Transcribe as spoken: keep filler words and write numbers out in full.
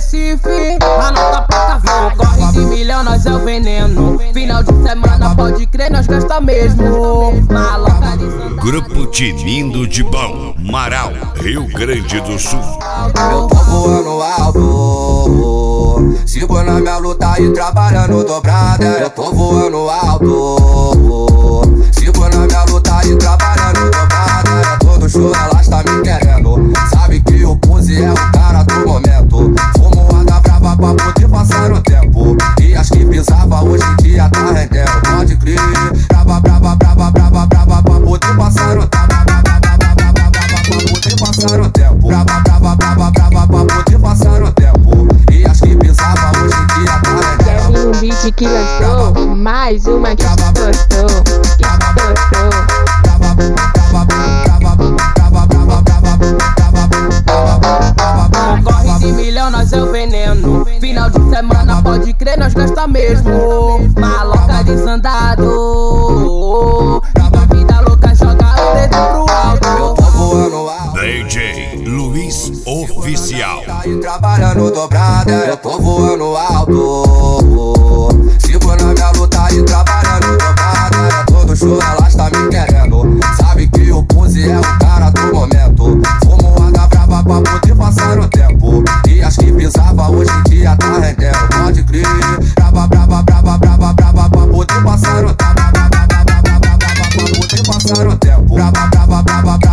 Recife, anota pra cavalo. Corre de milhão, nós é o veneno. Final de semana, pode crer, nós gasta mesmo. Maloca de Santa. Grupo Tinindo de Bom, Marau, Rio Grande do Sul. Eu tô voando alto, sigo na minha luta e trabalhando dobrada. Eu tô voando alto, sigo na minha luta e trabalhando dobrada. É todo show, ela está me querendo. Sabe que o Pose é o cara do momento. Fumo a da brava pra poder passar o tempo. E as que pisava hoje em dia tá rendendo. Pode crer, brava, brava, brava, brava, brava pra poder passar o tempo. Pra poder passar o tempo. Brava, brava, brava, brava pra poder passar o tempo. E as que pisava hoje em dia tá rendendo. Quer um beat que lançou? Mais uma que gostou, que gostou. Corre de milhão, nós é o veneno. Final de semana, pode crer, nós gasta mesmo. Maloca desandado. Viva a vida louca, joga o dedo pro alto. Eu tô voando alto. D J Luiz Oficial. Tá aí trabalhando dobrada. Eu tô voando alto, sigo na minha luta e trabalhando dobrada. É todo show, ela está me querendo. Sabe que o Pose é o cara do momento. Fumo a da brava pra poder passar o tempo. E as que pisava hoje em dia tá rendendo. Pode crer, brava, brava, brava, brava, brava pra poder passar o tempo. Pra poder passar o tempo. Brava, brava, brava, brava.